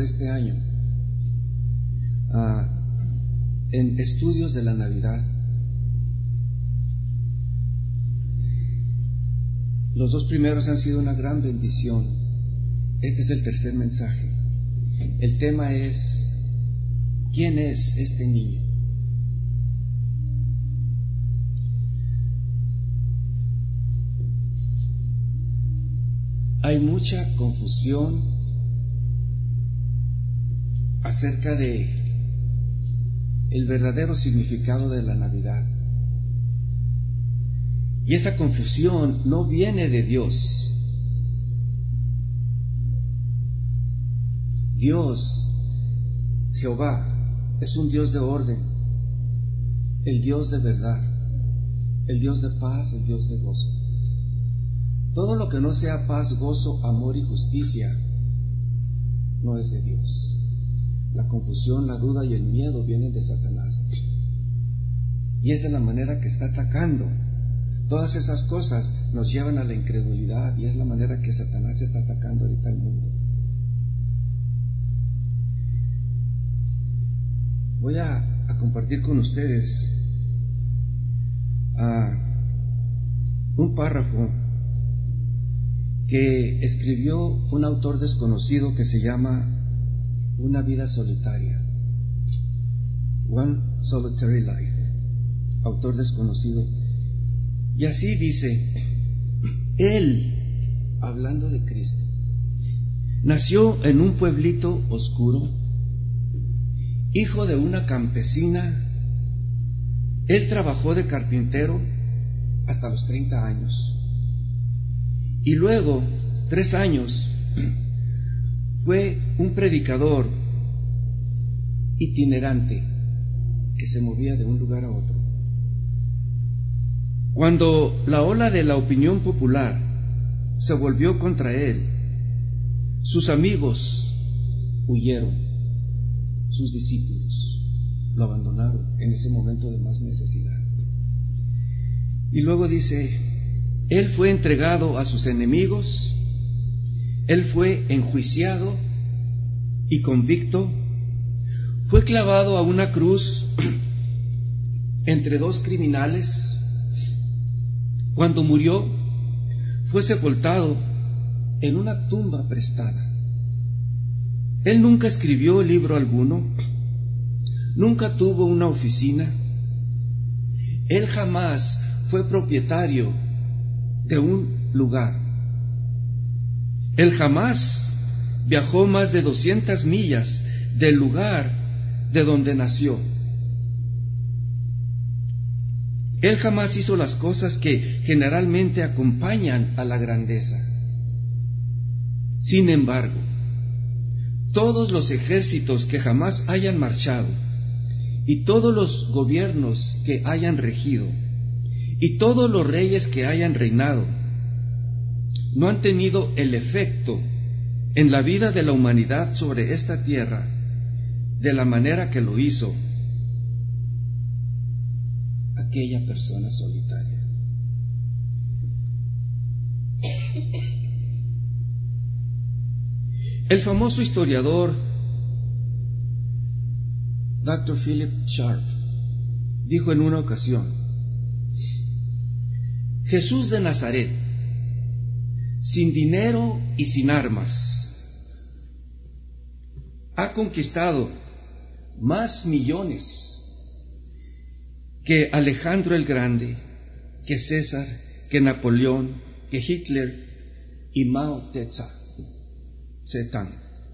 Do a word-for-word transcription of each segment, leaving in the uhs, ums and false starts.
este año uh, en estudios de la Navidad. Los dos primeros han sido una gran bendición. Este es el tercer mensaje. El tema es: ¿quién es este niño? Hay mucha confusión acerca de el verdadero significado de la Navidad. Y esa confusión no viene de Dios. Dios, Jehová, es un Dios de orden, el Dios de verdad, el Dios de paz, el Dios de gozo. Todo lo que no sea paz, gozo, amor y justicia no es de Dios. La confusión, la duda y el miedo vienen de Satanás. Y esa es la manera que está atacando. Todas esas cosas nos llevan a la incredulidad, y es la manera que Satanás está atacando ahorita al mundo. Voy a, a compartir con ustedes uh, un párrafo que escribió un autor desconocido que se llama Una vida solitaria, One Solitary Life, autor desconocido. Y así dice, él, hablando de Cristo, nació en un pueblito oscuro, hijo de una campesina. Él trabajó de carpintero hasta los treinta años. Y luego, tres años, fue un predicador itinerante que se movía de un lugar a otro. Cuando la ola de la opinión popular se volvió contra él, sus amigos huyeron, sus discípulos lo abandonaron en ese momento de más necesidad. Y luego dice, él fue entregado a sus enemigos, él fue enjuiciado y convicto, fue clavado a una cruz entre dos criminales. Cuando murió, fue sepultado en una tumba prestada. Él nunca escribió libro alguno, nunca tuvo una oficina, él jamás fue propietario de un lugar, él jamás viajó más de doscientas millas del lugar de donde nació. Él jamás hizo las cosas que generalmente acompañan a la grandeza. Sin embargo, todos los ejércitos que jamás hayan marchado, y todos los gobiernos que hayan regido, y todos los reyes que hayan reinado, no han tenido el efecto en la vida de la humanidad sobre esta tierra de la manera que lo hizo aquella persona solitaria. El famoso historiador doctor Philip Sharp dijo en una ocasión, Jesús de Nazaret, sin dinero y sin armas, ha conquistado más millones que Alejandro el Grande, que César, que Napoleón, que Hitler y Mao Zedong.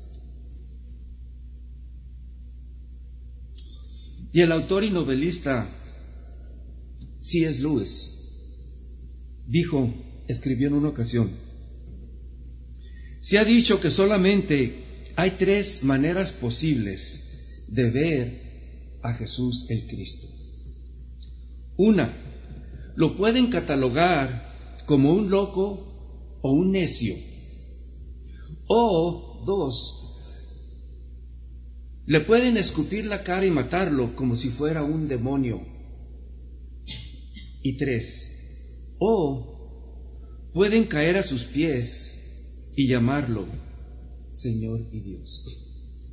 Y el autor y novelista C S Lewis dijo, escribió en una ocasión, se ha dicho que solamente hay tres maneras posibles de ver a Jesús el Cristo. Una, lo pueden catalogar como un loco o un necio. O dos, le pueden escupir la cara y matarlo como si fuera un demonio. Y tres, o pueden caer a sus pies y llamarlo Señor y Dios.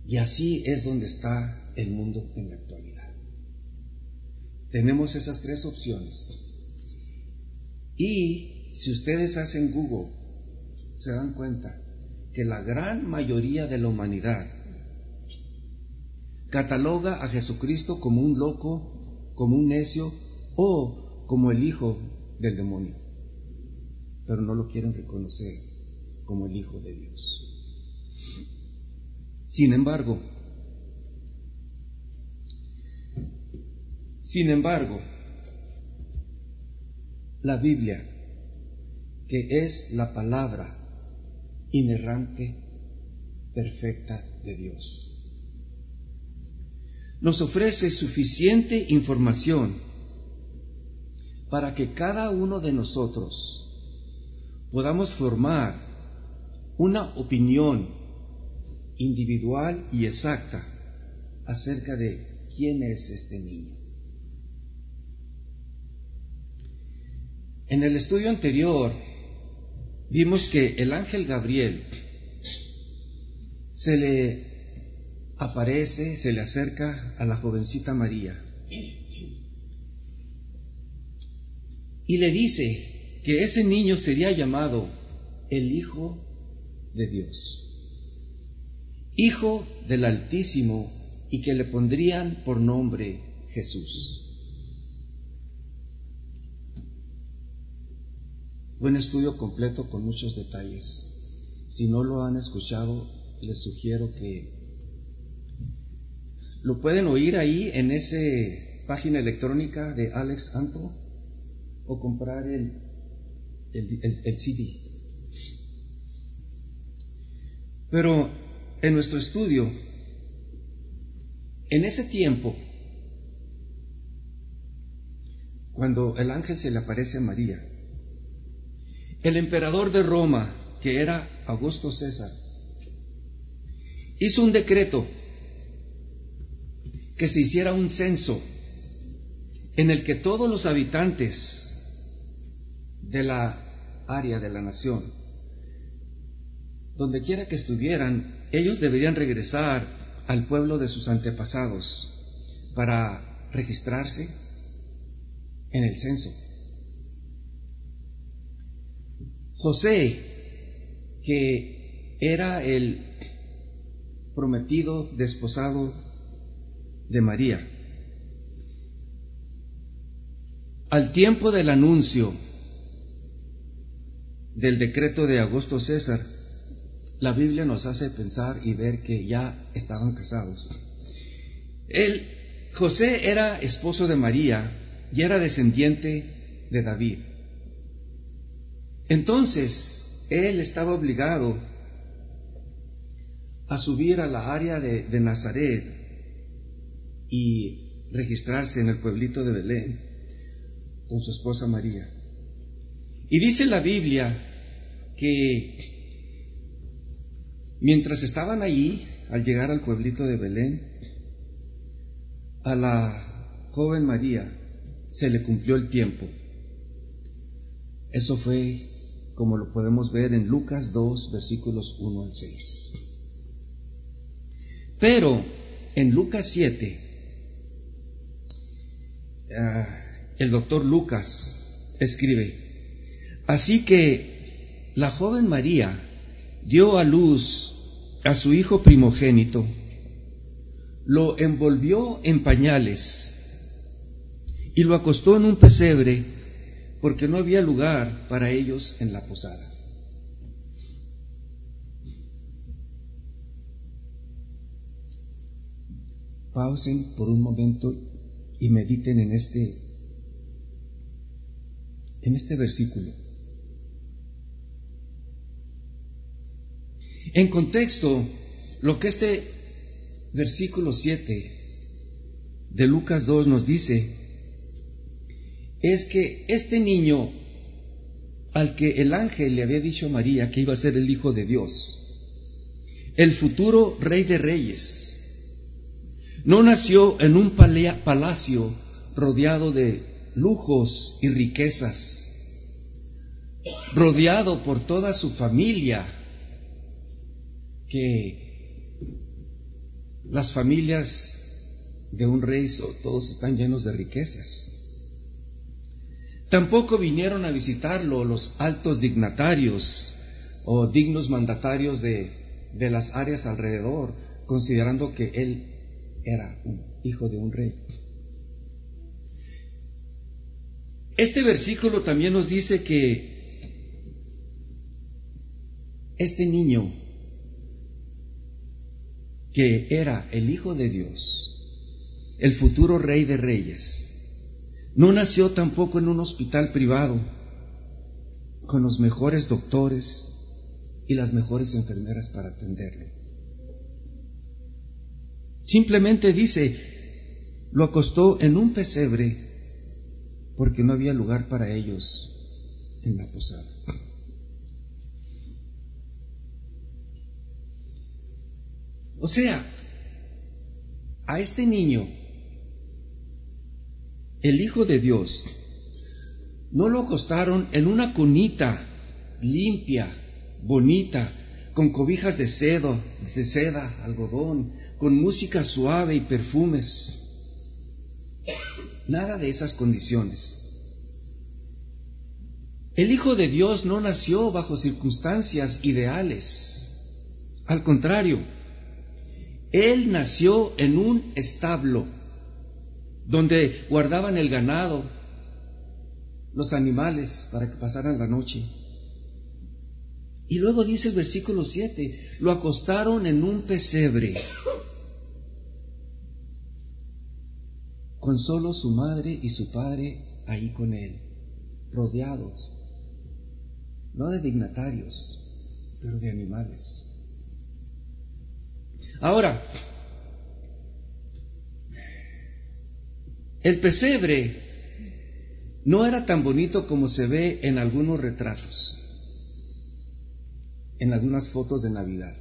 Y así es donde está el mundo en la actualidad. Tenemos esas tres opciones. Y si ustedes hacen Google, se dan cuenta que la gran mayoría de la humanidad cataloga a Jesucristo como un loco, como un necio o como el hijo del demonio, pero no lo quieren reconocer como el Hijo de Dios. Sin embargo, sin embargo, la Biblia, que es la palabra inerrante, perfecta de Dios, nos ofrece suficiente información para que cada uno de nosotros podamos formar una opinión individual y exacta acerca de quién es este niño. En el estudio anterior vimos que el ángel Gabriel se le aparece, se le acerca a la jovencita María y le dice que ese niño sería llamado el Hijo de Dios, Hijo del Altísimo, y que le pondrían por nombre Jesús. Buen estudio completo con muchos detalles. Si no lo han escuchado, les sugiero que lo pueden oír ahí en esa página electrónica de Alex Anto o comprar el, el, el, el C D. Pero en nuestro estudio, en ese tiempo, cuando el ángel se le aparece a María, el emperador de Roma, que era Augusto César, hizo un decreto que se hiciera un censo en el que todos los habitantes de la área de la nación, donde quiera que estuvieran, ellos deberían regresar al pueblo de sus antepasados para registrarse en el censo. José, que era el prometido desposado de María, al tiempo del anuncio del decreto de Augusto César, la Biblia nos hace pensar y ver que ya estaban casados. Él, José, era esposo de María y era descendiente de David. Entonces, él estaba obligado a subir a la área de, de Nazaret y registrarse en el pueblito de Belén con su esposa María. Y dice la Biblia que mientras estaban allí, al llegar al pueblito de Belén, a la joven María se le cumplió el tiempo. Eso fue como lo podemos ver en Lucas dos, versículos uno al seis. Pero en Lucas siete, uh, el doctor Lucas escribe: así que la joven María dio a luz a su hijo primogénito, lo envolvió en pañales y lo acostó en un pesebre, porque no había lugar para ellos en la posada. Pausen por un momento y mediten en este, en este versículo. En contexto, lo que este versículo siete de Lucas dos nos dice es que este niño, al que el ángel le había dicho a María que iba a ser el Hijo de Dios, el futuro Rey de Reyes, no nació en un palacio rodeado de lujos y riquezas, rodeado por toda su familia, que Las familias de un rey todos están llenos de riquezas. Tampoco vinieron a visitarlo los altos dignatarios o dignos mandatarios de, de las áreas alrededor, considerando que él era un hijo de un rey. Este versículo también nos dice que este niño, que era el Hijo de Dios, el futuro Rey de Reyes, no nació tampoco en un hospital privado con los mejores doctores y las mejores enfermeras para atenderlo. Simplemente dice, lo acostó en un pesebre porque no había lugar para ellos en la posada. O sea, a este niño, el Hijo de Dios, no lo acostaron en una cunita limpia, bonita, con cobijas de seda, de seda, algodón, con música suave y perfumes. Nada de esas condiciones. El Hijo de Dios no nació bajo circunstancias ideales. Al contrario, Él nació en un establo donde guardaban el ganado, los animales, para que pasaran la noche. Y luego dice el versículo siete, lo acostaron en un pesebre, con solo su madre y su padre ahí con él, rodeados, no de dignatarios, pero de animales. Ahora, el pesebre no era tan bonito como se ve en algunos retratos, en algunas fotos de Navidad,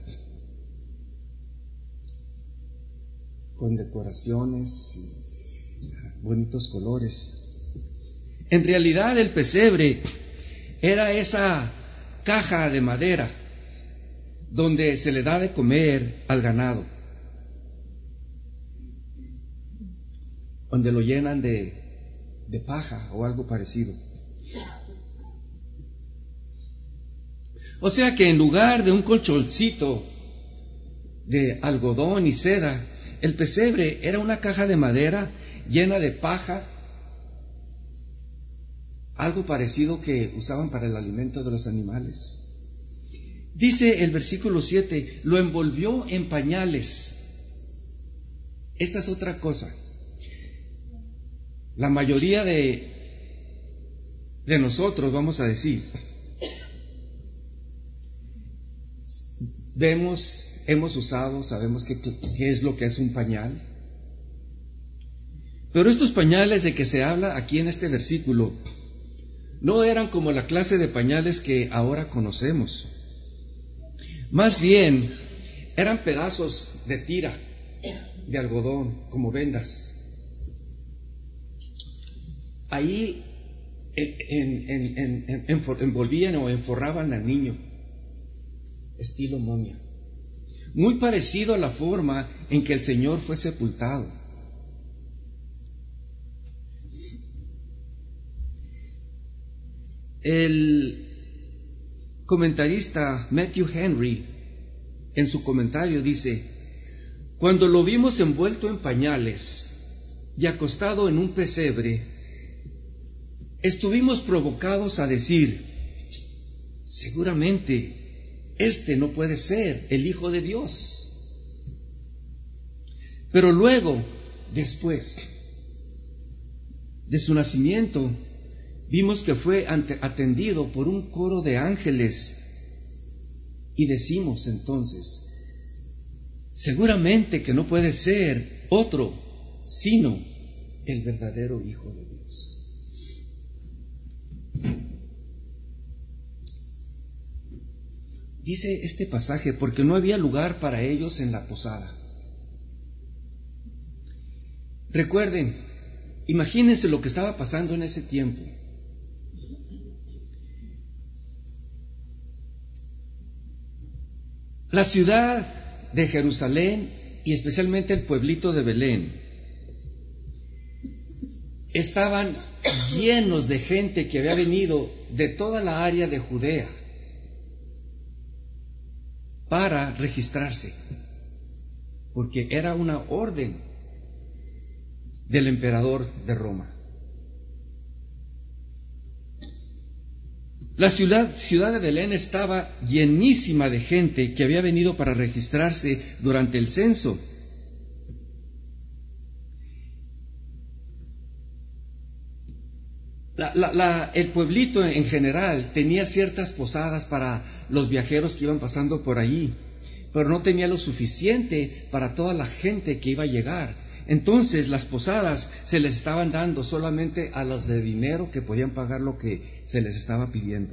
con decoraciones y bonitos colores. En realidad el pesebre era esa caja de madera donde se le da de comer al ganado, donde lo llenan de, de paja o algo parecido. O sea que en lugar de un colchoncito de algodón y seda, el pesebre era una caja de madera llena de paja, algo parecido que usaban para el alimento de los animales. Dice el versículo siete, lo envolvió en pañales. Esta es otra cosa. La mayoría de, de nosotros, vamos a decir, vemos, hemos usado, sabemos qué, qué es lo que es un pañal. Pero estos pañales de que se habla aquí en este versículo no eran como la clase de pañales que ahora conocemos. Más bien, eran pedazos de tira, de algodón, como vendas. Ahí en, en, en, en, envolvían o enforraban al niño, estilo momia. Muy parecido a la forma en que el Señor fue sepultado. El comentarista Matthew Henry, en su comentario, dice: cuando lo vimos envuelto en pañales y acostado en un pesebre, estuvimos provocados a decir: seguramente este no puede ser el Hijo de Dios. Pero luego, después de su nacimiento, vimos que fue ante, atendido por un coro de ángeles, y decimos entonces: seguramente que no puede ser otro sino el verdadero Hijo de Dios. Dice este pasaje, porque no había lugar para ellos en la posada. Recuerden, imagínense lo que estaba pasando en ese tiempo. La ciudad de Jerusalén y especialmente el pueblito de Belén, estaban llenos de gente que había venido de toda la área de Judea para registrarse, porque era una orden del emperador de Roma. La ciudad, ciudad de Belén estaba llenísima de gente que había venido para registrarse durante el censo. La, la, la, el pueblito en general tenía ciertas posadas para los viajeros que iban pasando por allí, pero no tenía lo suficiente para toda la gente que iba a llegar. Entonces las posadas se les estaban dando solamente a los de dinero que podían pagar lo que se les estaba pidiendo.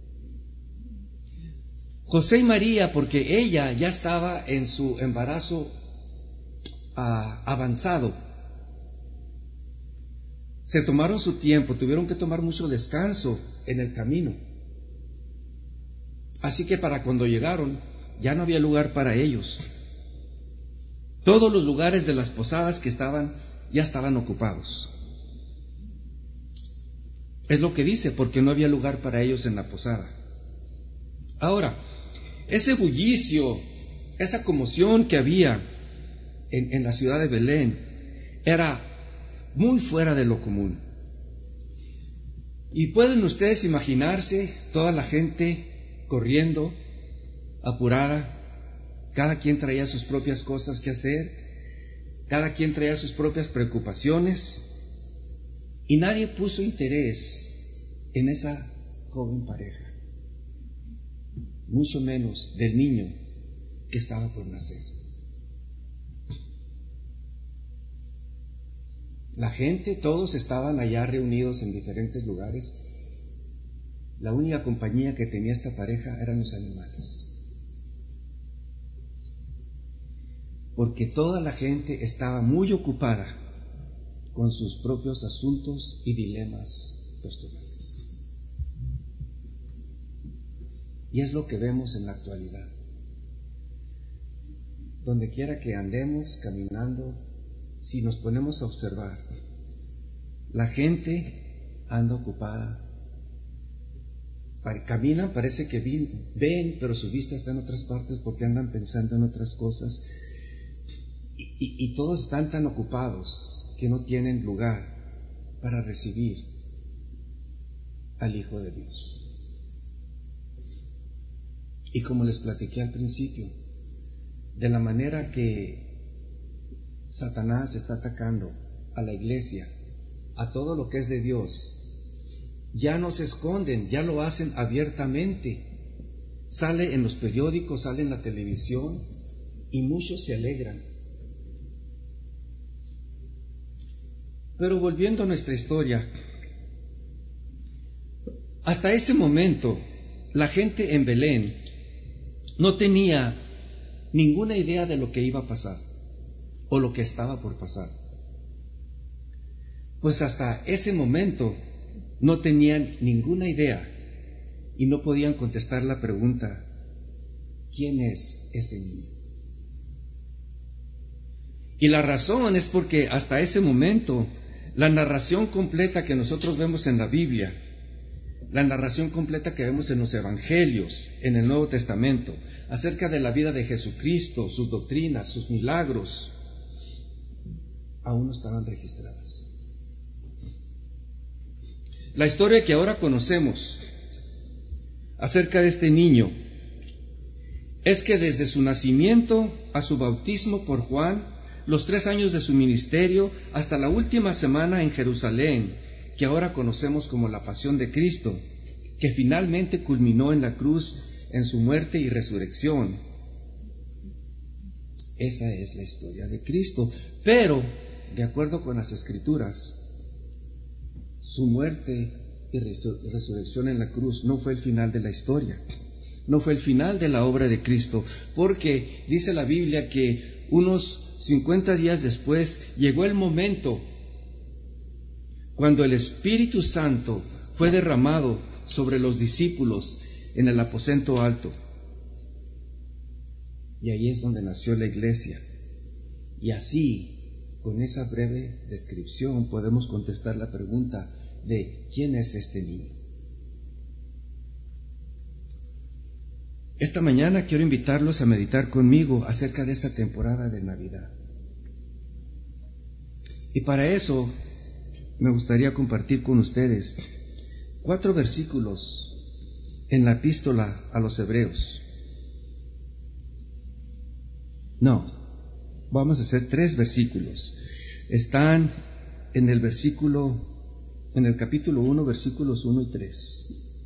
José y María, porque ella ya estaba en su embarazo ah, avanzado, se tomaron su tiempo, tuvieron que tomar mucho descanso en el camino. Así que para cuando llegaron ya no había lugar para ellos. Todos los lugares de las posadas que estaban, ya estaban ocupados. Es lo que dice, porque no había lugar para ellos en la posada. Ahora, ese bullicio, esa conmoción que había en, en la ciudad de Belén, era muy fuera de lo común. Y pueden ustedes imaginarse toda la gente corriendo, apurada. Cada quien traía sus propias cosas que hacer, cada quien traía sus propias preocupaciones, y nadie puso interés en esa joven pareja, mucho menos del niño que estaba por nacer. La gente, todos estaban allá reunidos en diferentes lugares. La única compañía que tenía esta pareja eran los animales, porque toda la gente estaba muy ocupada con sus propios asuntos y dilemas personales. Y es lo que vemos en la actualidad. Donde quiera que andemos caminando, si nos ponemos a observar, la gente anda ocupada. Caminan, parece que ven, pero su vista está en otras partes porque andan pensando en otras cosas. Y, y todos están tan ocupados que no tienen lugar para recibir al Hijo de Dios. Y como les platiqué al principio, de la manera que Satanás está atacando a la iglesia, a todo lo que es de Dios, ya no se esconden, ya lo hacen abiertamente. Sale en los periódicos, sale en la televisión, y muchos se alegran. Pero volviendo a nuestra historia, hasta ese momento la gente en Belén no tenía ninguna idea de lo que iba a pasar o lo que estaba por pasar. Pues hasta ese momento no tenían ninguna idea y no podían contestar la pregunta: ¿quién es ese niño? Y la razón es porque hasta ese momento la narración completa que nosotros vemos en la Biblia, la narración completa que vemos en los Evangelios, en el Nuevo Testamento, acerca de la vida de Jesucristo, sus doctrinas, sus milagros, aún no estaban registradas. La historia que ahora conocemos acerca de este niño es que desde su nacimiento a su bautismo por Juan, los tres años de su ministerio, hasta la última semana en Jerusalén, que ahora conocemos como la Pasión de Cristo, que finalmente culminó en la cruz en su muerte y resurrección. Esa es la historia de Cristo. Pero, de acuerdo con las Escrituras, su muerte y resurrección en la cruz no fue el final de la historia, no fue el final de la obra de Cristo, porque dice la Biblia que unos cincuenta días después llegó el momento cuando el Espíritu Santo fue derramado sobre los discípulos en el aposento alto. Y ahí es donde nació la iglesia, Y así, con esa breve descripción, podemos contestar la pregunta de ¿quién es este niño? Esta mañana quiero invitarlos a meditar conmigo acerca de esta temporada de Navidad. Y para eso me gustaría compartir con ustedes cuatro versículos en la epístola a los Hebreos. No, vamos a hacer tres versículos. Están en el versículo, en el capítulo uno, versículos uno y tres.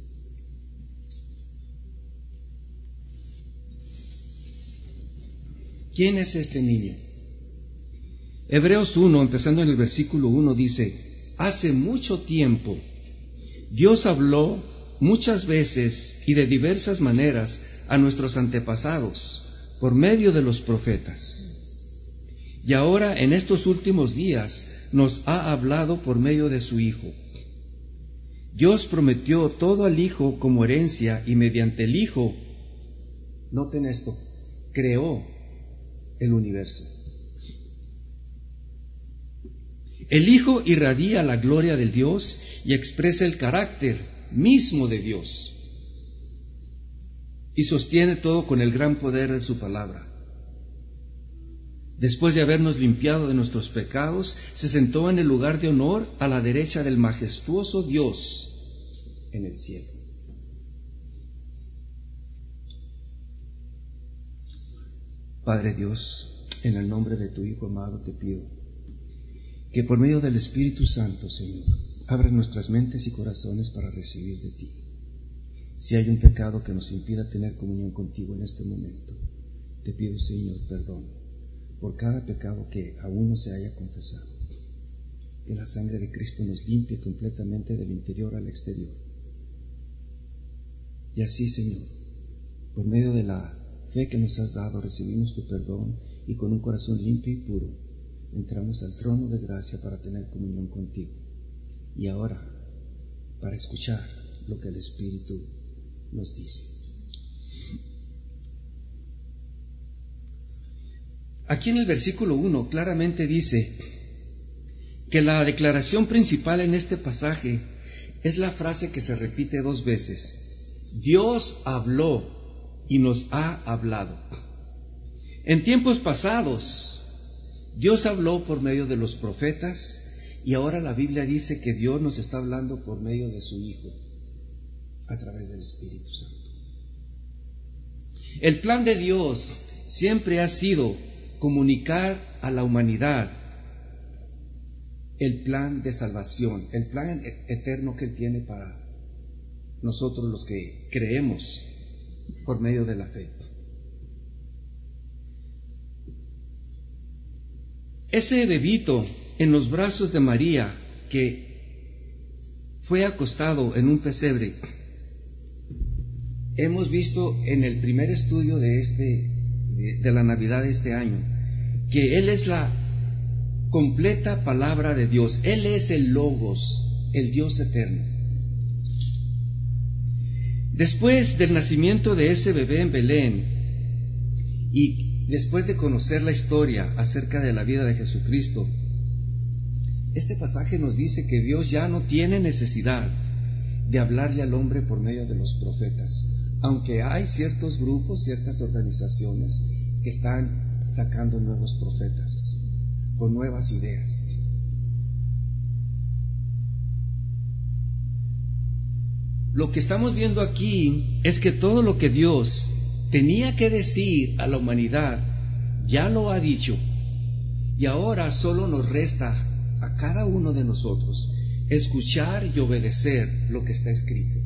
¿Quién es este niño? Hebreos uno, empezando en el versículo uno, dice: hace mucho tiempo Dios habló muchas veces y de diversas maneras a nuestros antepasados por medio de los profetas. Y ahora, en estos últimos días, nos ha hablado por medio de su Hijo. Dios prometió todo al Hijo como herencia y mediante el Hijo, noten esto, creó el universo. El Hijo irradia la gloria del Dios y expresa el carácter mismo de Dios, y sostiene todo con el gran poder de su palabra. Después de habernos limpiado de nuestros pecados, se sentó en el lugar de honor a la derecha del majestuoso Dios en el cielo. Padre Dios, en el nombre de tu Hijo amado te pido que por medio del Espíritu Santo, Señor, abra nuestras mentes y corazones para recibir de ti. Si hay un pecado que nos impida tener comunión contigo en este momento, te pido, Señor, perdón por cada pecado que aún no se haya confesado. Que la sangre de Cristo nos limpie completamente del interior al exterior. Y así, Señor, por medio de la fe que nos has dado, recibimos tu perdón y con un corazón limpio y puro, entramos al trono de gracia para tener comunión contigo. Y ahora, para escuchar lo que el Espíritu nos dice. Aquí en el versículo uno claramente dice que la declaración principal en este pasaje es la frase que se repite dos veces: Dios habló y nos ha hablado. En tiempos pasados, Dios habló por medio de los profetas, y ahora la Biblia dice que Dios nos está hablando por medio de su Hijo, a través del Espíritu Santo. El plan de Dios siempre ha sido comunicar a la humanidad el plan de salvación, el plan eterno que Él tiene para nosotros los que creemos por medio de la fe. Ese bebito en los brazos de María, que fue acostado en un pesebre, hemos visto en el primer estudio de este de la Navidad de este año que Él es la completa palabra de Dios. Él es el Logos, el Dios eterno. Después del nacimiento de ese bebé en Belén y después de conocer la historia acerca de la vida de Jesucristo, este pasaje nos dice que Dios ya no tiene necesidad de hablarle al hombre por medio de los profetas, aunque hay ciertos grupos, ciertas organizaciones que están sacando nuevos profetas con nuevas ideas. Lo que estamos viendo aquí es que todo lo que Dios tenía que decir a la humanidad ya lo ha dicho, y ahora solo nos resta a cada uno de nosotros escuchar y obedecer lo que está escrito.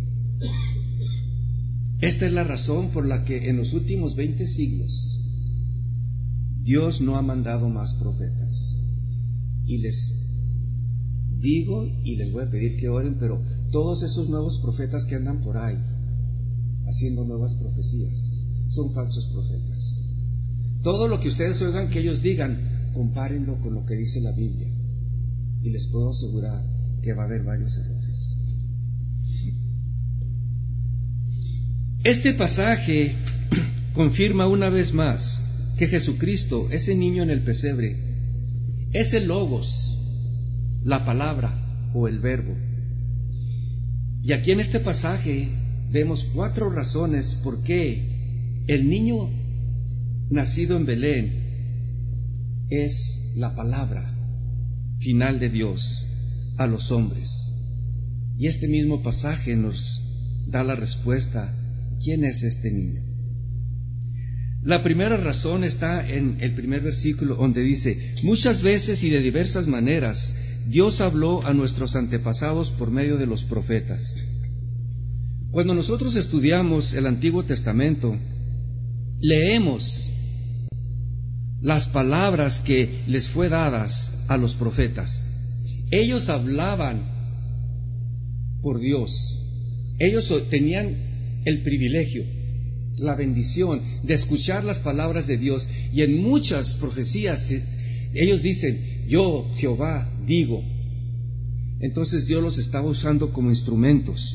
Esta es la razón por la que en los últimos veinte siglos Dios no ha mandado más profetas. Y les digo y les voy a pedir que oren, pero todos esos nuevos profetas que andan por ahí haciendo nuevas profecías son falsos profetas. Todo lo que ustedes oigan que ellos digan, compárenlo con lo que dice la Biblia, y les puedo asegurar que va a haber varios errores. Este pasaje confirma una vez más que Jesucristo, ese niño en el pesebre, es el Logos, la palabra o el verbo. Y aquí en este pasaje vemos cuatro razones por qué el niño nacido en Belén es la palabra final de Dios a los hombres. Y este mismo pasaje nos da la respuesta: ¿quién es este niño? La primera razón está en el primer versículo, donde dice: muchas veces y de diversas maneras Dios habló a nuestros antepasados por medio de los profetas. Cuando nosotros estudiamos el Antiguo Testamento, leemos las palabras que les fue dadas a los profetas. Ellos hablaban por Dios. Ellos tenían el privilegio, la bendición de escuchar las palabras de Dios, y en muchas profecías ellos dicen: yo, Jehová, digo. Entonces Dios los estaba usando como instrumentos.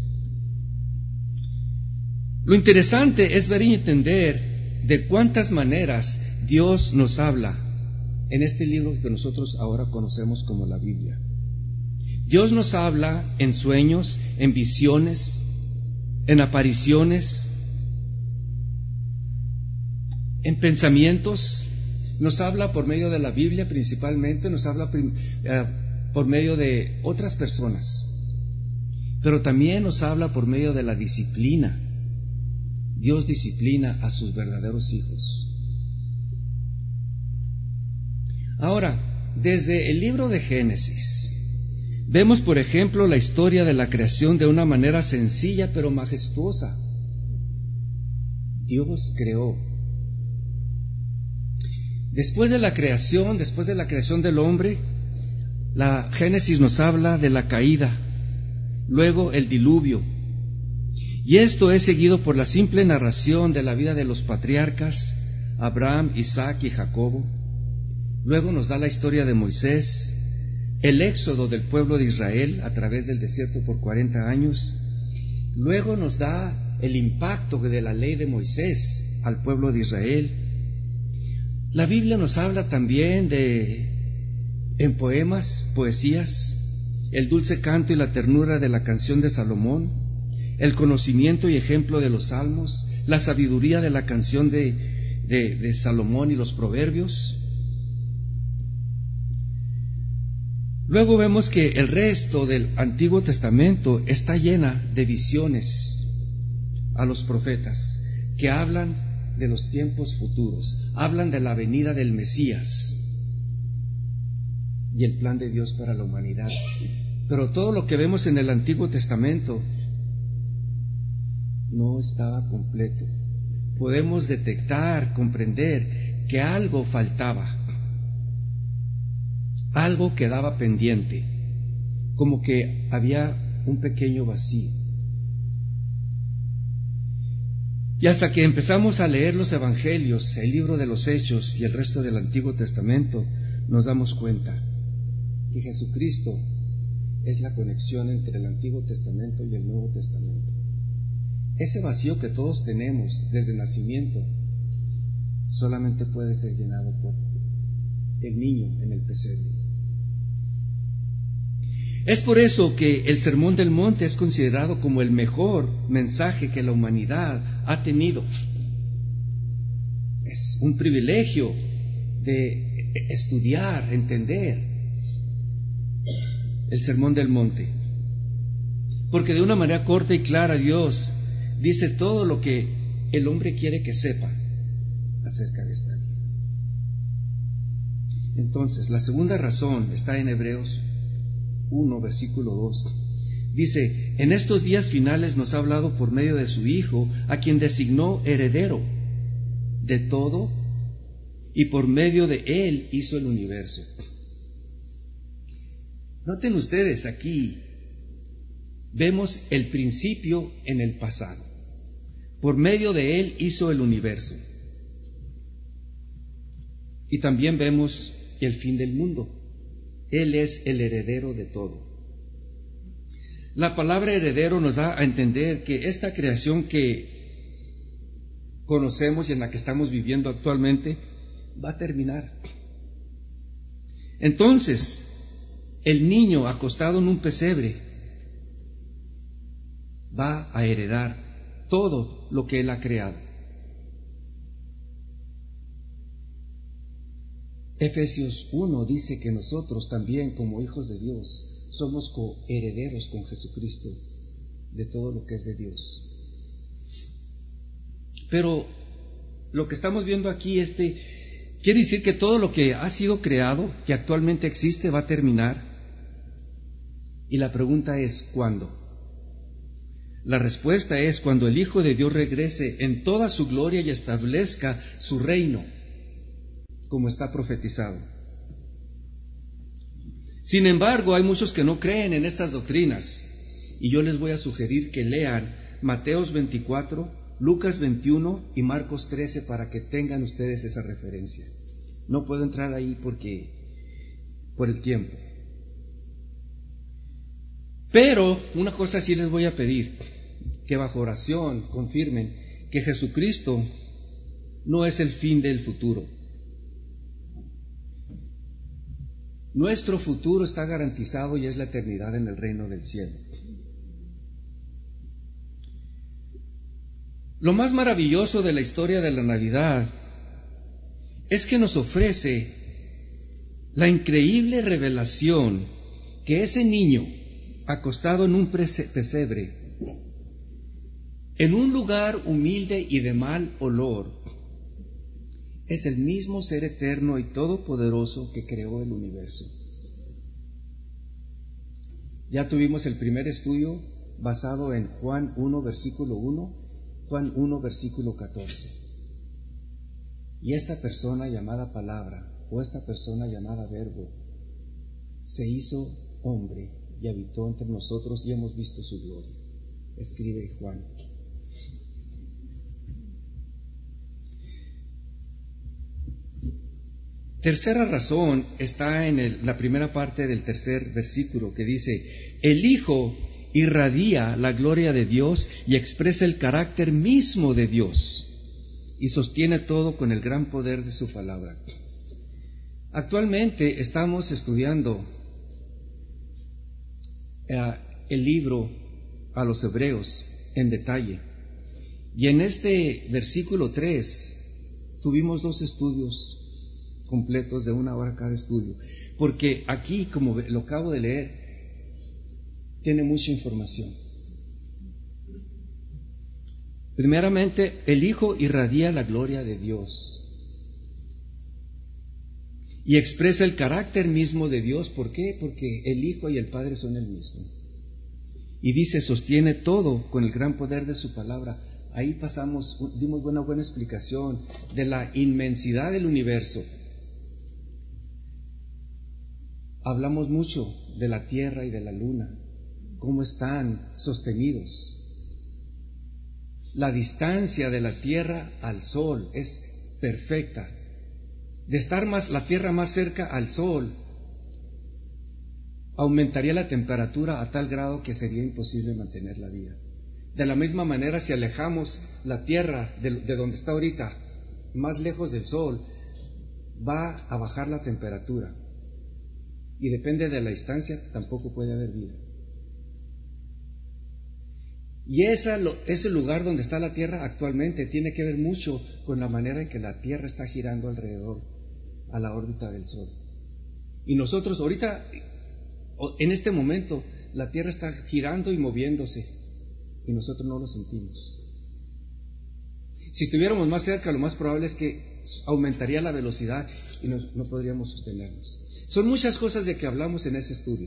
Lo interesante es ver y entender de cuántas maneras Dios nos habla en este libro que nosotros ahora conocemos como la Biblia. Dios nos habla en sueños, en visiones, en apariciones, en pensamientos. Nos habla por medio de la Biblia principalmente, nos habla prim- eh, por medio de otras personas, pero también nos habla por medio de la disciplina. Dios disciplina a sus verdaderos hijos. Ahora, desde el libro de Génesis, vemos, por ejemplo, la historia de la creación de una manera sencilla pero majestuosa. Dios creó. Después de la creación, después de la creación del hombre, la Génesis nos habla de la caída, luego el diluvio. Y esto es seguido por la simple narración de la vida de los patriarcas, Abraham, Isaac y Jacobo. Luego nos da la historia de Moisés, el éxodo del pueblo de Israel a través del desierto por cuarenta años. Luego nos da el impacto de la ley de Moisés al pueblo de Israel. La Biblia nos habla también de, en poemas, poesías, el dulce canto y la ternura de la canción de Salomón, el conocimiento y ejemplo de los salmos, la sabiduría de la canción de, de, de Salomón y los proverbios. Luego vemos que el resto del Antiguo Testamento está llena de visiones a los profetas que hablan de los tiempos futuros, hablan de la venida del Mesías y el plan de Dios para la humanidad. Pero todo lo que vemos en el Antiguo Testamento no estaba completo. Podemos detectar, comprender que algo faltaba, algo quedaba pendiente, como que había un pequeño vacío. Y hasta que empezamos a leer los Evangelios, el libro de los Hechos y el resto del Antiguo Testamento, nos damos cuenta que Jesucristo es la conexión entre el Antiguo Testamento y el Nuevo Testamento. Ese vacío que todos tenemos desde el nacimiento solamente puede ser llenado por el niño en el pesebre. Es por eso que el Sermón del Monte es considerado como el mejor mensaje que la humanidad ha tenido. Es un privilegio de estudiar, entender el Sermón del Monte, porque de una manera corta y clara Dios dice todo lo que el hombre quiere que sepa acerca de esta vida. Entonces, la segunda razón está en Hebreos uno, versículo dos. Dice: en estos días finales nos ha hablado por medio de su Hijo, a quien designó heredero de todo, y por medio de él hizo el universo. Noten ustedes aquí, vemos el principio en el pasado. Por medio de él hizo el universo. Y también vemos el fin del mundo. Él es el heredero de todo. La palabra heredero nos da a entender que esta creación que conocemos y en la que estamos viviendo actualmente, va a terminar. Entonces, el niño acostado en un pesebre va a heredar todo lo que él ha creado. Efesios uno dice que nosotros también, como hijos de Dios, somos coherederos con Jesucristo de todo lo que es de Dios. Pero lo que estamos viendo aquí, este, quiere decir que todo lo que ha sido creado, que actualmente existe, va a terminar. Y la pregunta es, ¿cuándo? La respuesta es cuando el Hijo de Dios regrese en toda su gloria y establezca su reino, como está profetizado. Sin embargo, hay muchos que no creen en estas doctrinas, y yo les voy a sugerir que lean Mateos veinticuatro, Lucas veintiuno y Marcos trece para que tengan ustedes esa referencia. No puedo entrar ahí porque por el tiempo. Pero una cosa sí les voy a pedir, que bajo oración confirmen que Jesucristo no es el fin del futuro. Nuestro futuro está garantizado y es la eternidad en el reino del cielo. Lo más maravilloso de la historia de la Navidad es que nos ofrece la increíble revelación que ese niño acostado en un pesebre, en un lugar humilde y de mal olor, es el mismo ser eterno y todopoderoso que creó el universo. Ya tuvimos el primer estudio basado en Juan uno, versículo uno, Juan uno, versículo catorce. Y esta persona llamada palabra, o esta persona llamada verbo, se hizo hombre y habitó entre nosotros y hemos visto su gloria. Escribe Juan. Tercera razón está en el, la primera parte del tercer versículo que dice, el Hijo irradia la gloria de Dios y expresa el carácter mismo de Dios y sostiene todo con el gran poder de su palabra. Actualmente estamos estudiando eh, el libro a los Hebreos en detalle y en este versículo tres tuvimos dos estudios completos de una hora cada estudio, porque aquí, como lo acabo de leer, tiene mucha información. Primeramente, el Hijo irradia la gloria de Dios y expresa el carácter mismo de Dios. ¿Por qué? Porque el Hijo y el Padre son el mismo. Y dice, sostiene todo con el gran poder de su palabra. Ahí pasamos, dimos una buena explicación de la inmensidad del universo. Hablamos mucho de la Tierra y de la Luna, cómo están sostenidos. La distancia de la Tierra al Sol es perfecta. De estar más la Tierra más cerca al Sol, aumentaría la temperatura a tal grado que sería imposible mantener la vida. De la misma manera, si alejamos la Tierra de, de donde está ahorita, más lejos del Sol, va a bajar la temperatura. Y depende de la distancia, tampoco puede haber vida. Y esa, ese lugar donde está la Tierra actualmente tiene que ver mucho con la manera en que la Tierra está girando alrededor a la órbita del Sol. Y nosotros ahorita, en este momento, la Tierra está girando y moviéndose y nosotros no lo sentimos. Si estuviéramos más cerca, lo más probable es que aumentaría la velocidad y no, no podríamos sostenernos. Son muchas cosas de que hablamos en ese estudio.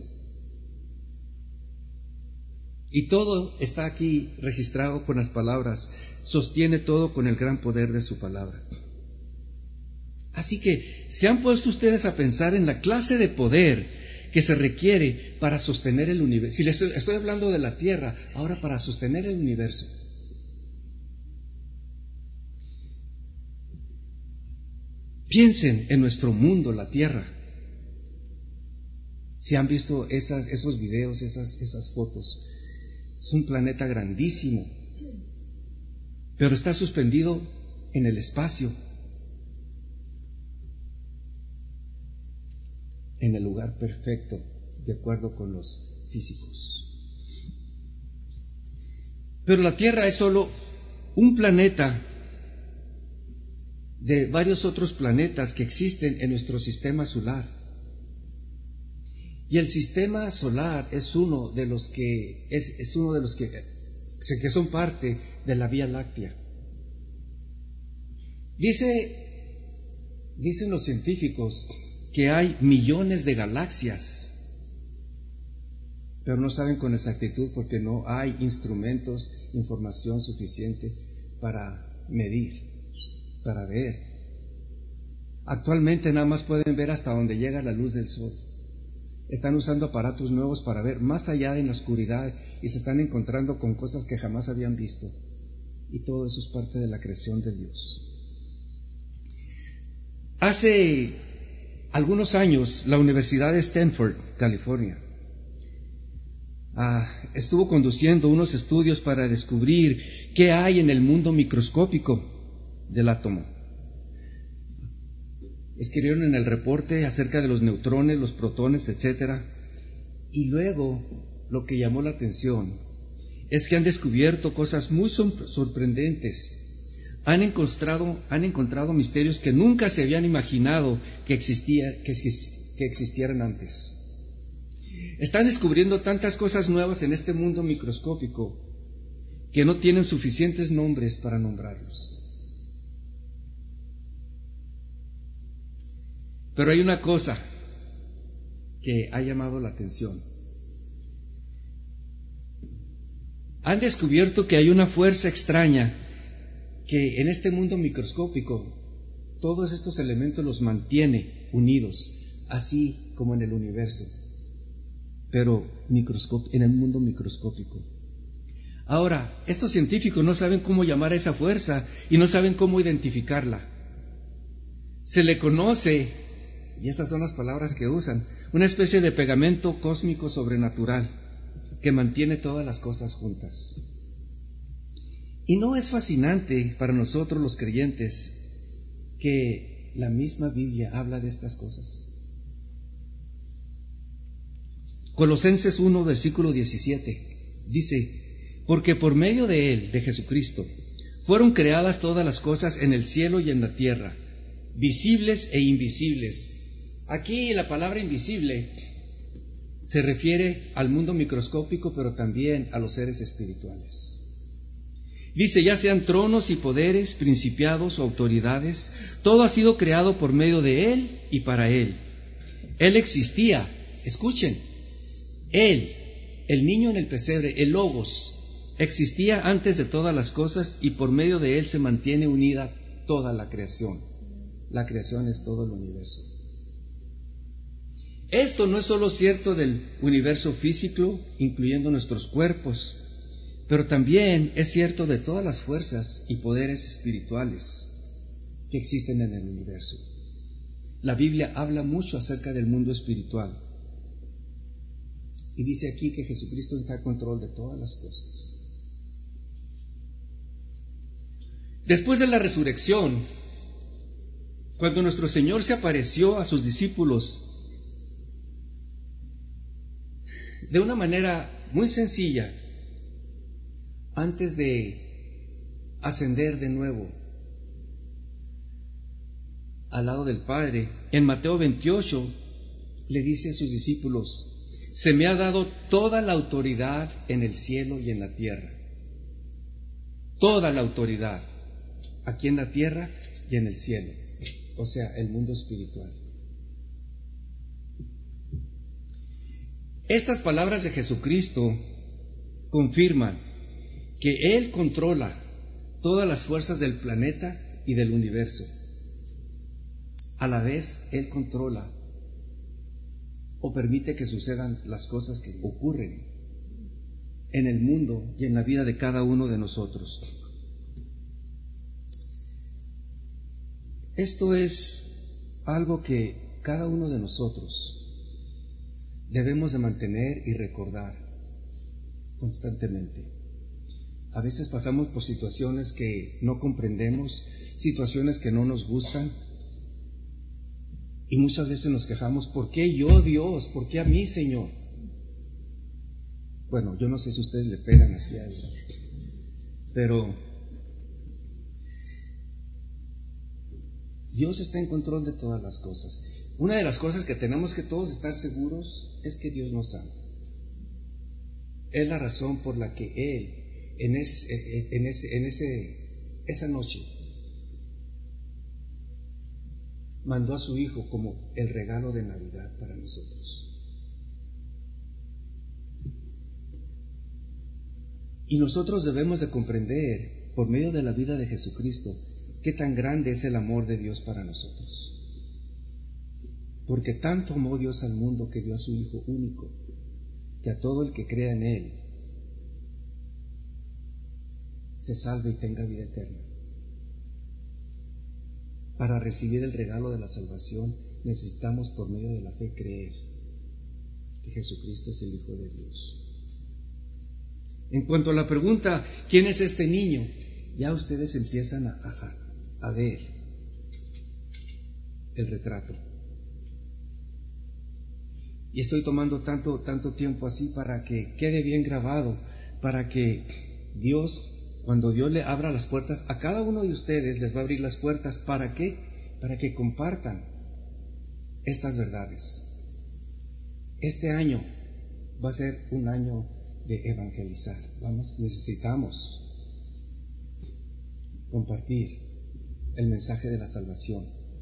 Y todo está aquí registrado con las palabras, sostiene todo con el gran poder de su palabra. Así que, ¿se han puesto ustedes a pensar en la clase de poder que se requiere para sostener el universo? Si les estoy, estoy hablando de la Tierra, ahora para sostener el universo. Piensen en nuestro mundo, la Tierra. Si han visto esas, esos videos, esas, esas fotos, es un planeta grandísimo, pero está suspendido en el espacio, en el lugar perfecto, de acuerdo con los físicos. Pero la Tierra es solo un planeta de varios otros planetas que existen en nuestro sistema solar. Y el sistema solar es uno de los que es, es uno de los que, que son parte de la Vía Láctea. Dice, dicen los científicos que hay millones de galaxias, pero no saben con exactitud porque no hay instrumentos, información suficiente para medir, para ver. Actualmente nada más pueden ver hasta donde llega la luz del sol. Están usando aparatos nuevos para ver más allá en la oscuridad y se están encontrando con cosas que jamás habían visto. Y todo eso es parte de la creación de Dios. Hace algunos años, la Universidad de Stanford, California, ah, estuvo conduciendo unos estudios para descubrir qué hay en el mundo microscópico del átomo. Escribieron en el reporte acerca de los neutrones, los protones, etcétera. Y luego, lo que llamó la atención es que han descubierto cosas muy sorprendentes. Han encontrado, han encontrado misterios que nunca se habían imaginado que, existía, que, que existieran antes. Están descubriendo tantas cosas nuevas en este mundo microscópico que no tienen suficientes nombres para nombrarlos. Pero hay una cosa que ha llamado la atención. Han descubierto que hay una fuerza extraña que en este mundo microscópico todos estos elementos los mantiene unidos, así como en el universo, pero en el mundo microscópico. Ahora, estos científicos no saben cómo llamar a esa fuerza y no saben cómo identificarla. Se le conoce, y estas son las palabras que usan, una especie de pegamento cósmico sobrenatural que mantiene todas las cosas juntas. Y no es fascinante para nosotros los creyentes que la misma Biblia habla de estas cosas. Colosenses uno, versículo diecisiete, dice: porque por medio de Él, de Jesucristo, fueron creadas todas las cosas en el cielo y en la tierra, visibles e invisibles. Aquí la palabra invisible se refiere al mundo microscópico, pero también a los seres espirituales. Dice, ya sean tronos y poderes, principados o autoridades, todo ha sido creado por medio de Él y para Él. Él existía, escuchen, Él, el niño en el pesebre, el Logos, existía antes de todas las cosas y por medio de Él se mantiene unida toda la creación. La creación es todo el universo. Esto no es solo cierto del universo físico, incluyendo nuestros cuerpos, pero también es cierto de todas las fuerzas y poderes espirituales que existen en el universo. La Biblia habla mucho acerca del mundo espiritual y dice aquí que Jesucristo está en control de todas las cosas. Después de la resurrección, cuando nuestro Señor se apareció a sus discípulos de una manera muy sencilla, antes de ascender de nuevo al lado del Padre, en Mateo veintiocho le dice a sus discípulos: se me ha dado toda la autoridad en el cielo y en la tierra. Toda la autoridad, aquí en la tierra y en el cielo, o sea, el mundo espiritual. Estas palabras de Jesucristo confirman que Él controla todas las fuerzas del planeta y del universo. A la vez, Él controla o permite que sucedan las cosas que ocurren en el mundo y en la vida de cada uno de nosotros. Esto es algo que cada uno de nosotros debemos de mantener y recordar constantemente. A veces pasamos por situaciones que no comprendemos, situaciones que no nos gustan, y muchas veces nos quejamos: ¿por qué yo, Dios? ¿Por qué a mí, Señor? Bueno, yo no sé si ustedes le pegan así a él, pero Dios está en control de todas las cosas. Una de las cosas que tenemos que todos estar seguros es que Dios nos ama. Es la razón por la que Él en, ese, en, ese, en ese, esa noche mandó a su Hijo como el regalo de Navidad para nosotros. Y nosotros debemos de comprender, por medio de la vida de Jesucristo, qué tan grande es el amor de Dios para nosotros. Porque tanto amó Dios al mundo que dio a su Hijo único, que a todo el que crea en Él se salve y tenga vida eterna. Para recibir el regalo de la salvación necesitamos, por medio de la fe, creer que Jesucristo es el Hijo de Dios. En cuanto a la pregunta, ¿quién es este niño?, ya ustedes empiezan a, a, a ver el retrato. Y estoy tomando tanto, tanto tiempo así para que quede bien grabado, para que Dios, cuando Dios le abra las puertas, a cada uno de ustedes les va a abrir las puertas. ¿Para qué? Para que compartan estas verdades. Este año va a ser un año de evangelizar. Vamos, necesitamos compartir el mensaje de la salvación.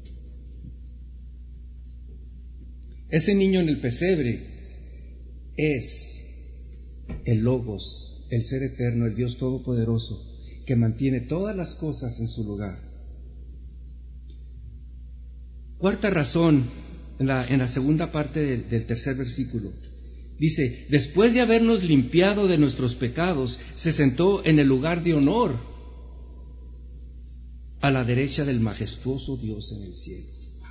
Ese niño en el pesebre es el Logos, el Ser Eterno, el Dios Todopoderoso, que mantiene todas las cosas en su lugar. Cuarta razón, en la, en la segunda parte del, del tercer versículo, dice: después de habernos limpiado de nuestros pecados, se sentó en el lugar de honor a la derecha del majestuoso Dios en el cielo.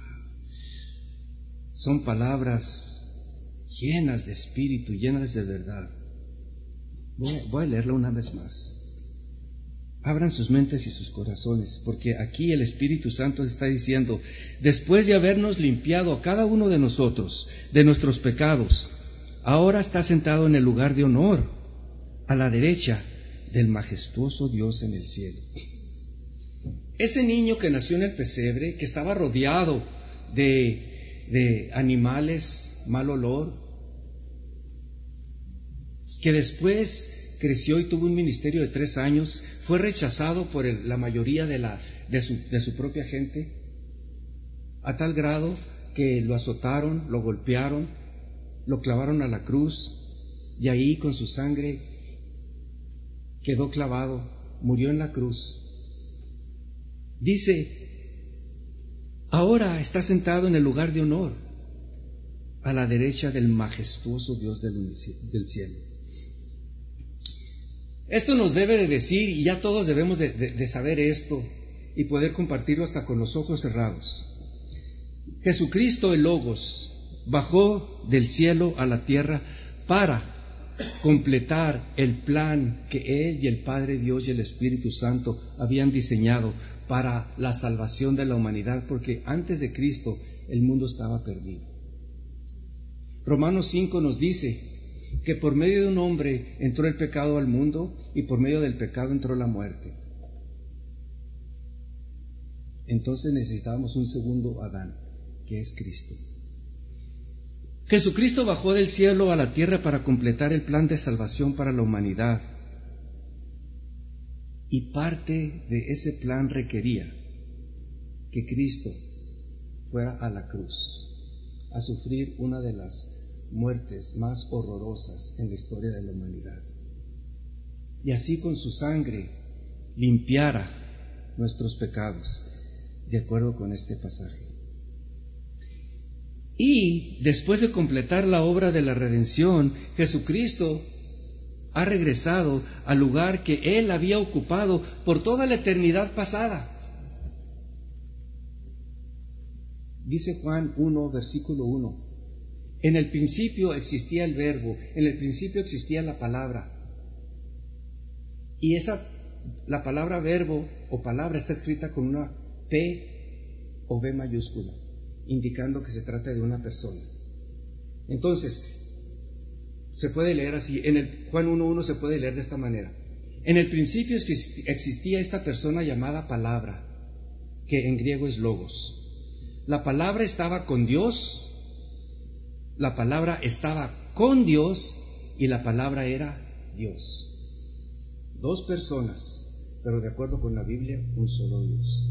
Son palabras llenas de espíritu, llenas de verdad. Voy, voy a leerla una vez más. Abran sus mentes y sus corazones, porque aquí el Espíritu Santo está diciendo: después de habernos limpiado a cada uno de nosotros de nuestros pecados, ahora está sentado en el lugar de honor a la derecha del majestuoso Dios en el cielo. Ese niño que nació en el pesebre, que estaba rodeado de de animales, mal olor, que después creció y tuvo un ministerio de tres años, fue rechazado por el, la mayoría de, la, de, su, de su propia gente, a tal grado que lo azotaron, lo golpearon, lo clavaron a la cruz, y ahí con su sangre quedó clavado, murió en la cruz. Dice: ahora está sentado en el lugar de honor a la derecha del majestuoso Dios del, del cielo. Esto nos debe de decir, y ya todos debemos de, de, de saber esto y poder compartirlo hasta con los ojos cerrados. Jesucristo, el Logos, bajó del cielo a la tierra para completar el plan que Él y el Padre Dios y el Espíritu Santo habían diseñado para la salvación de la humanidad, porque antes de Cristo el mundo estaba perdido. Romanos cinco nos dice que por medio de un hombre entró el pecado al mundo y por medio del pecado entró la muerte. Entonces necesitábamos un segundo Adán, que es Cristo. Jesucristo bajó del cielo a la tierra para completar el plan de salvación para la humanidad. Y parte de ese plan requería que Cristo fuera a la cruz a sufrir una de las muertes más horrorosas en la historia de la humanidad. Y así con su sangre limpiara nuestros pecados, de acuerdo con este pasaje. Y después de completar la obra de la redención, Jesucristo ha regresado al lugar que Él había ocupado por toda la eternidad pasada. Dice Juan uno, versículo uno: en el principio existía el Verbo, en el principio existía la palabra, Y esa, la palabra verbo o palabra está escrita con una P o B mayúscula, indicando que se trata de una persona. Entonces, se puede leer así, en el Juan uno uno se puede leer de esta manera: en el principio existía esta persona llamada palabra, que en griego es logos. La palabra estaba con Dios, la palabra estaba con Dios y la palabra era Dios. Dos personas, pero de acuerdo con la Biblia, un solo Dios.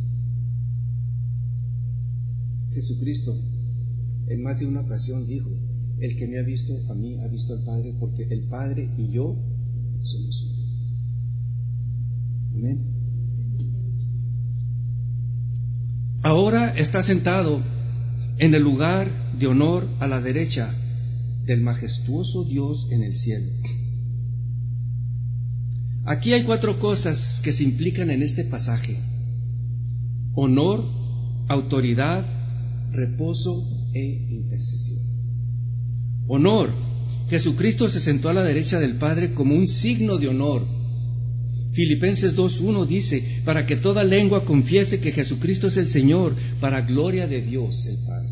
Jesucristo en más de una ocasión dijo: el que me ha visto a mí ha visto al Padre, porque el Padre y yo somos uno. Amén. Ahora está sentado en el lugar de honor a la derecha del majestuoso Dios en el cielo. Aquí hay cuatro cosas que se implican en este pasaje: honor, autoridad, reposo e intercesión. Honor. Jesucristo se sentó a la derecha del Padre como un signo de honor. Filipenses dos uno dice: para que toda lengua confiese que Jesucristo es el Señor, para gloria de Dios el Padre.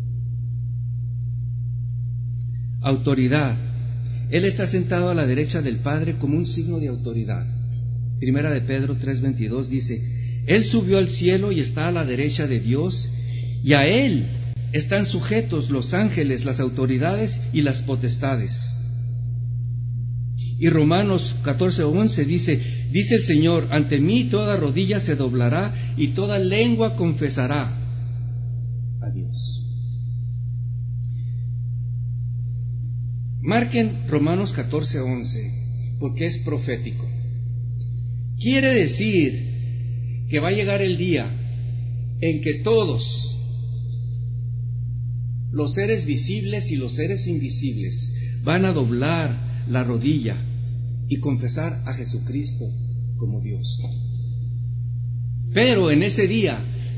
Autoridad. Él está sentado a la derecha del Padre como un signo de autoridad. Primera de Pedro tres veintidós dice: Él subió al cielo y está a la derecha de Dios, y a Él están sujetos los ángeles, las autoridades y las potestades. Y Romanos catorce once dice: dice el Señor, ante mí toda rodilla se doblará y toda lengua confesará a Dios. Marquen Romanos catorce once, porque es profético. Quiere decir que va a llegar el día en que todos, los seres visibles y los seres invisibles, van a doblar la rodilla y confesar a Jesucristo como Dios. Pero en ese día,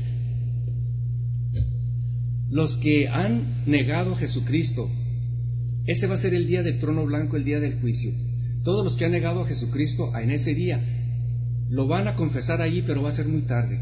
los que han negado a Jesucristo, ese va a ser el día del trono blanco, el día del juicio. Todos los que han negado a Jesucristo en ese día lo van a confesar allí, pero va a ser muy tarde.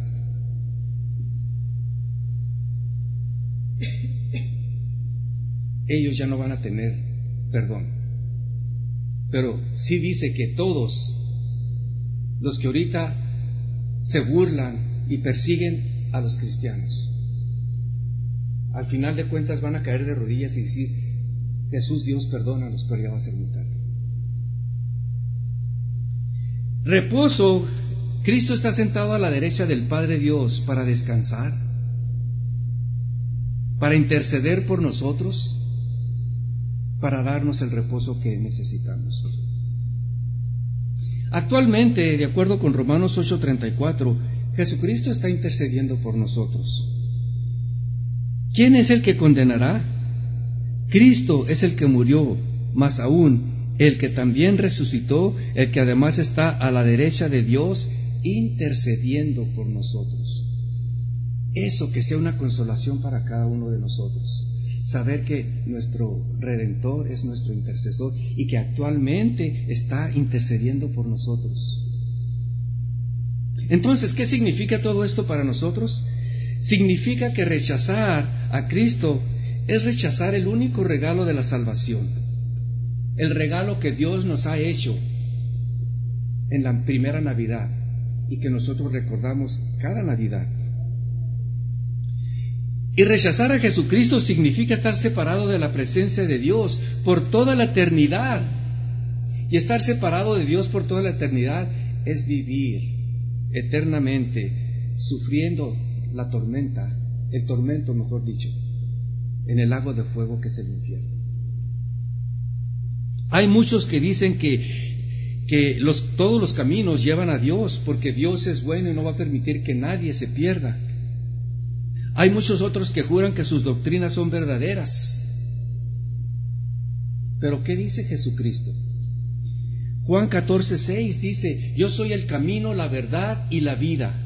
Ellos ya no van a tener perdón. Pero sí dice que todos los que ahorita se burlan y persiguen a los cristianos, al final de cuentas van a caer de rodillas y decir: Jesús, Dios, perdónanos, pero ya va a ser muy tarde. Reposo. Cristo está sentado a la derecha del Padre Dios para descansar, para interceder por nosotros, para darnos el reposo que necesitamos. Actualmente, de acuerdo con Romanos ocho treinta y cuatro, Jesucristo está intercediendo por nosotros. ¿Quién es el que condenará? Cristo es el que murió, más aún, el que también resucitó, el que además está a la derecha de Dios, intercediendo por nosotros. Eso que sea una consolación para cada uno de nosotros. Saber que nuestro Redentor es nuestro intercesor y que actualmente está intercediendo por nosotros. Entonces, ¿qué significa todo esto para nosotros? Significa que rechazar a Cristo es rechazar el único regalo de la salvación, el regalo que Dios nos ha hecho en la primera Navidad y que nosotros recordamos cada Navidad. Y rechazar a Jesucristo significa estar separado de la presencia de Dios por toda la eternidad. Y estar separado de Dios por toda la eternidad es vivir eternamente sufriendo la tormenta, el tormento, mejor dicho, en el lago de fuego que es el infierno. Hay muchos que dicen que, que los, todos los caminos llevan a Dios, porque Dios es bueno y no va a permitir que nadie se pierda. Hay muchos otros que juran que sus doctrinas son verdaderas. Pero ¿qué dice Jesucristo? Juan catorce seis dice: yo soy el camino, la verdad y la vida.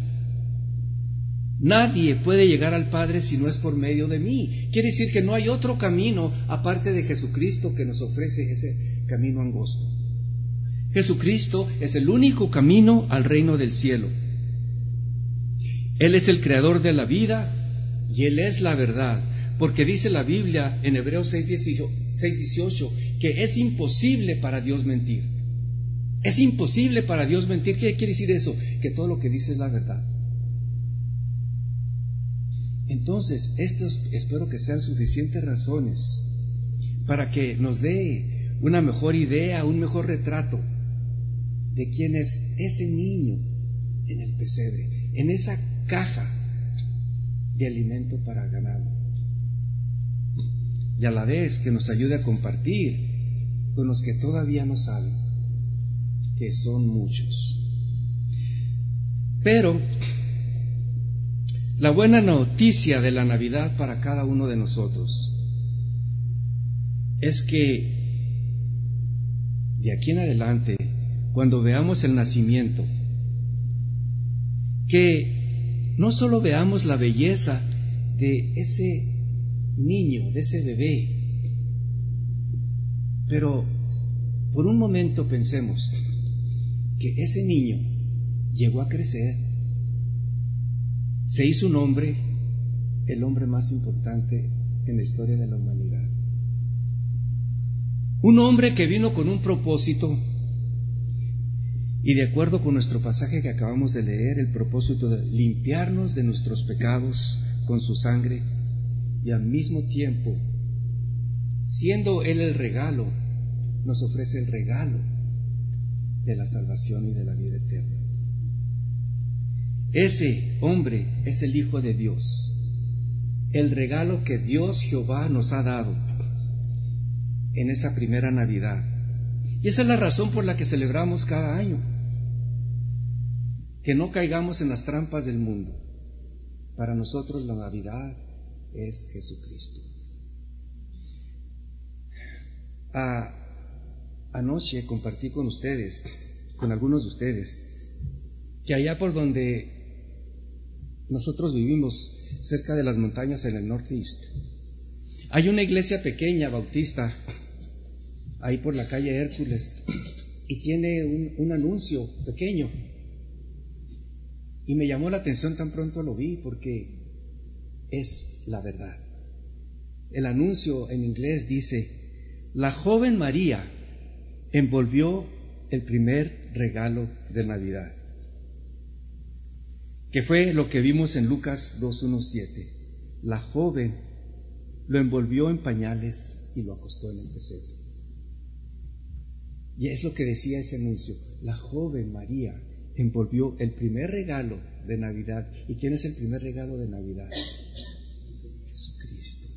Nadie puede llegar al Padre si no es por medio de mí. Quiere decir que no hay otro camino aparte de Jesucristo que nos ofrece ese camino angosto. Jesucristo es el único camino al reino del cielo. Él es el creador de la vida y Él es la verdad, porque dice la Biblia en Hebreos seis dieciocho que es imposible para Dios mentir. Es imposible para Dios mentir. ¿Qué quiere decir eso? Que todo lo que dice es la verdad. Entonces, estos espero que sean suficientes razones para que nos dé una mejor idea, un mejor retrato de quién es ese niño en el pesebre, en esa caja de alimento para ganado. Y a la vez que nos ayude a compartir con los que todavía no saben, que son muchos. Pero la buena noticia de la Navidad para cada uno de nosotros es que de aquí en adelante, cuando veamos el nacimiento, que no solo veamos la belleza de ese niño, de ese bebé, pero por un momento pensemos que ese niño llegó a crecer, se hizo un hombre, el hombre más importante en la historia de la humanidad. Un hombre que vino con un propósito, y de acuerdo con nuestro pasaje que acabamos de leer, el propósito de limpiarnos de nuestros pecados con su sangre, y al mismo tiempo, siendo Él el regalo, nos ofrece el regalo de la salvación y de la vida eterna. Ese hombre es el Hijo de Dios, el regalo que Dios Jehová nos ha dado en esa primera Navidad. Y esa es la razón por la que celebramos cada año, que no caigamos en las trampas del mundo. Para nosotros la Navidad es Jesucristo. A, anoche compartí con ustedes, con algunos de ustedes, que allá por donde nosotros vivimos, cerca de las montañas en el Northeast, hay una iglesia pequeña, bautista, ahí por la calle Hércules, y tiene un, un anuncio pequeño. Y me llamó la atención tan pronto lo vi, porque es la verdad. El anuncio en inglés dice: la joven María envolvió el primer regalo de Navidad, que fue lo que vimos en Lucas dos diecisiete. La joven lo envolvió en pañales y lo acostó en el pesebre. Y es lo que decía ese anuncio: la joven María envolvió el primer regalo de Navidad. ¿Y quién es el primer regalo de Navidad? Jesucristo.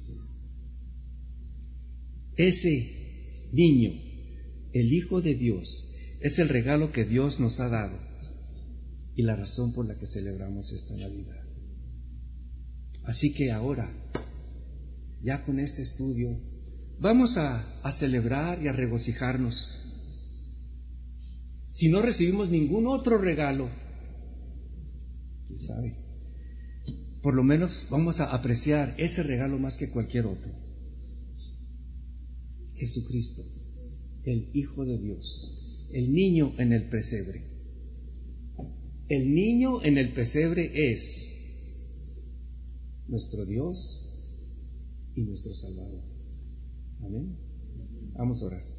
Ese niño, el Hijo de Dios, es el regalo que Dios nos ha dado y la razón por la que celebramos esta Navidad. Así que ahora, ya con este estudio, vamos a, a celebrar y a regocijarnos. Si no recibimos ningún otro regalo, quién sabe, por lo menos vamos a apreciar ese regalo más que cualquier otro. Jesucristo, el Hijo de Dios, el niño en el pesebre. El niño en el pesebre es nuestro Dios y nuestro Salvador. Amén. Vamos a orar.